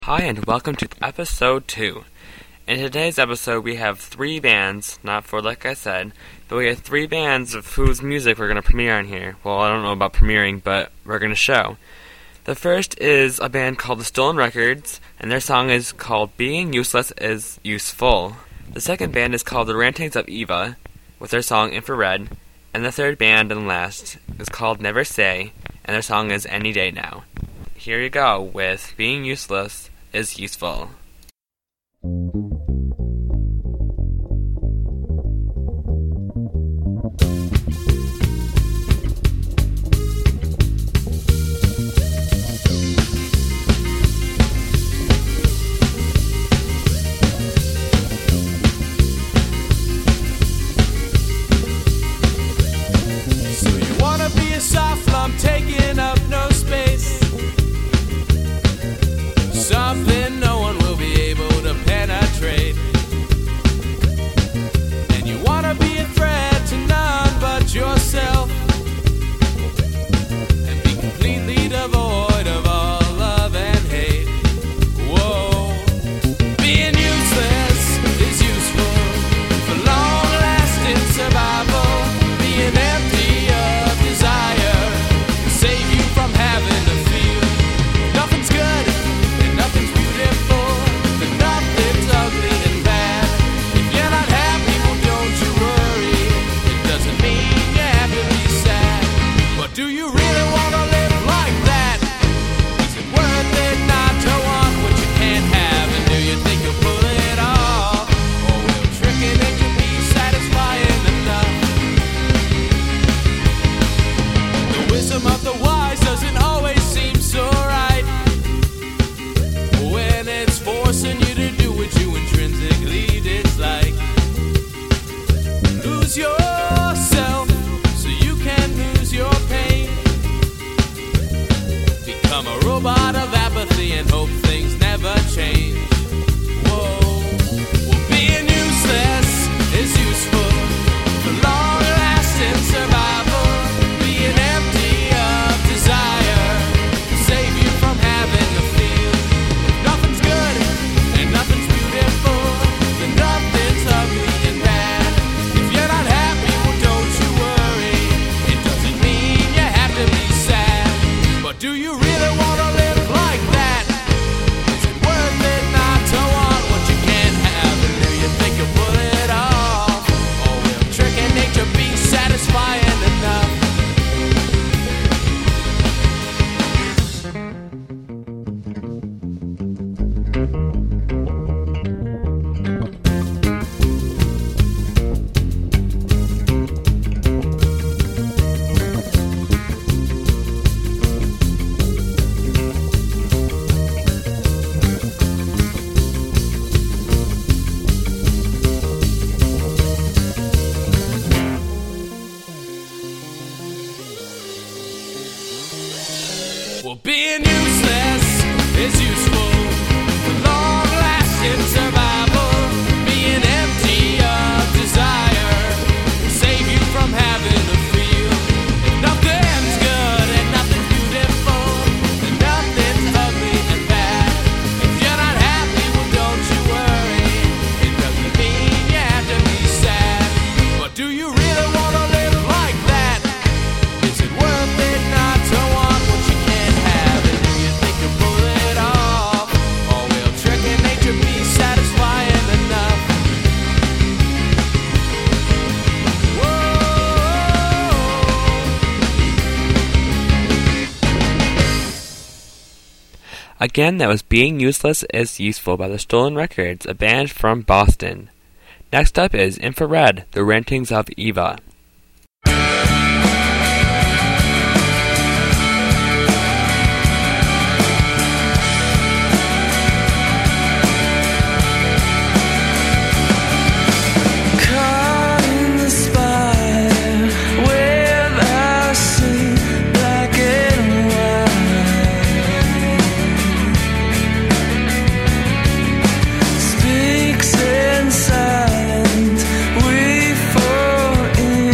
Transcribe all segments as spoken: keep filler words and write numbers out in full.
Hi and welcome to episode two. In today's episode we have three bands, not four like I said, but we have three bands of whose music we're going to premiere on here. Well, I don't know about premiering, but we're going to show. The first is a band called The Stolen Records, and their song is called Being Useless is Useful. The second band is called The Rantings of Eva, with their song Infrared, and the third band and last is called Never Say, and their song is Any Day Now. Here you go with Being Useless is Useful. So you wanna be a soft lump taking up no space, something no one will be able to penetrate. And you wanna be a threat to none but yourself, and be completely devoid of all love and hate. Whoa, being useless is useful for long-lasting survival. Being empty of desire will save you from having to feel nothing's good. Nothing's beautiful, and nothing's ugly and bad. If you're not happy, well, don't you worry. It doesn't mean you have to be sad. But do you really want to live like that? Is it worth it not to want what you can't have? And do you think you'll pull it off? Or will tricking it to be satisfying enough? The wisdom of the wise doesn't always seem so right when it's forcing you to do what you intrinsically dislike. Lose yourself so you can lose your pain. Become a robot of apathy and hope things never change. Whoa, well, being useless is useful for long-lasting survival. Being empty of desire will save you from having to feel nothing's good and nothing's beautiful, and nothing's ugly and bad. If you're not happy, well, don't you worry. It doesn't mean you have to be sad. But do you really want to live like that? Is it worth it not to want what you can't have? And do you think you'll pull it off? Or will tricking nature be satisfying enough? Well, being useless is useful for long-lasting survival. Being empty of desire will save you from having to feel nothing's good and nothing's beautiful, and nothing's ugly and bad. If you're not happy, well, don't you worry. It doesn't mean you have to be sad. But do you really want to live like that? Is it worth it not to want what you can't have? And do you think you'll pull it off? Or will tricking nature be satisfying enough? Again, that was Being Useless is Useful by The Stolen Records, a band from Boston. Next up is Infrared, The Rantings of Eva. Caught in the spire where I see black and white, speaks in silence, we fall in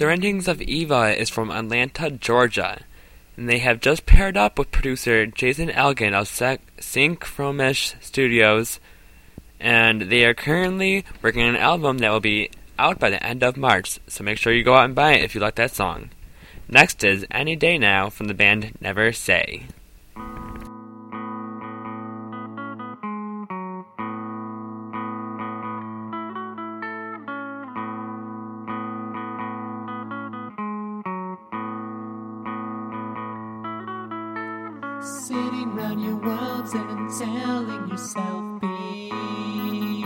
Rantings of Eva is from Atlanta, Georgia, and they have just paired up with producer Jason Elgin of Synchromesh Studios, and they are currently working on an album that will be out by the end of March, so make sure you go out and buy it if you like that song. Next is Any Day Now from the band Never Say. Sitting round your worlds and telling yourself believe,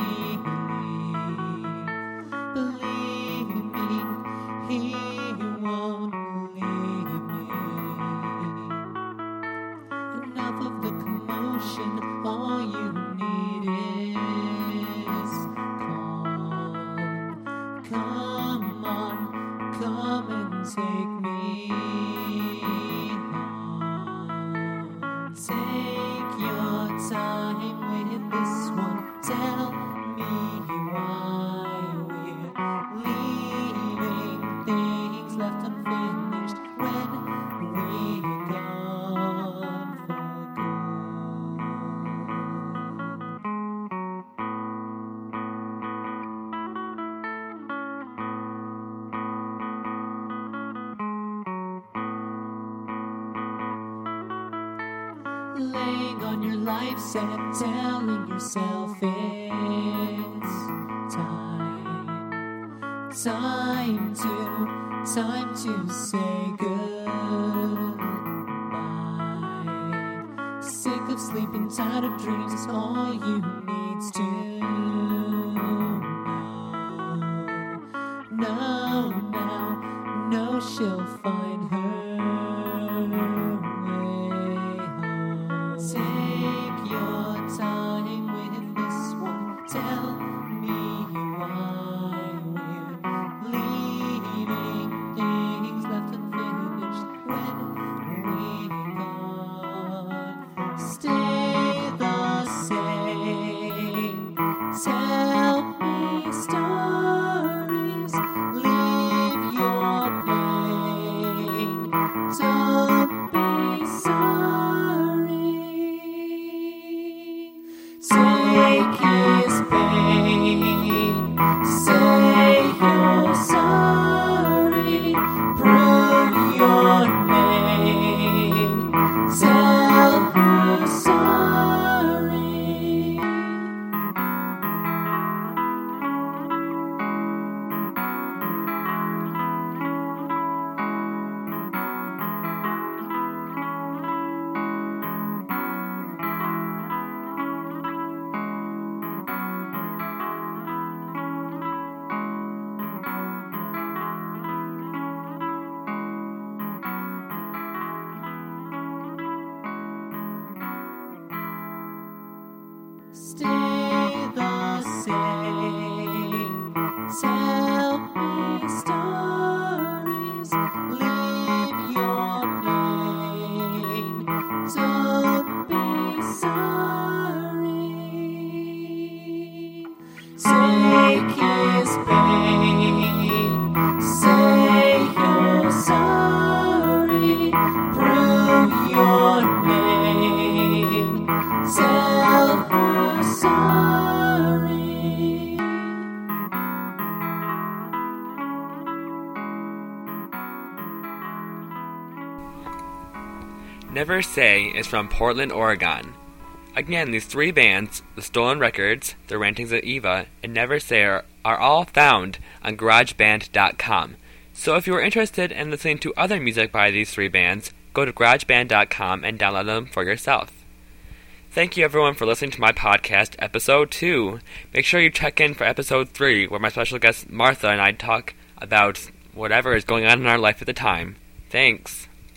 believe me, he won't leave me. Enough of the commotion, all you need is calm. Come on, come and take me. Take your time with this one. Tell me why we're leaving things left unfinished when we're gone for laying on your life set, telling yourself it's time, time to, time to say goodbye. Sick of sleeping, tired of dreams, it's all you need to know. No, now, no, she'll find her. Take your time with this one. Tell me why we're leaving things left unfinished when we're gone. Stay the same. Tell me stories. Leave your pain. Don't be sorry. Take his pain, say you're sorry, prove your name, tell her sorry. Stay the same. Tell me stories. Leave your pain. Don't be sorry. Take his pain. Say you're sorry. Prove your name. Tell her sorry. Never Say is from Portland, Oregon. Again, these three bands, The Stolen Records, The Rantings of Eva, and Never Say are, are all found on GarageBand dot com. So if you are interested in listening to other music by these three bands, go to GarageBand dot com and download them for yourself. Thank you everyone for listening to my podcast, Episode two. Make sure you check in for Episode three, where my special guest Martha and I talk about whatever is going on in our life at the time. Thanks.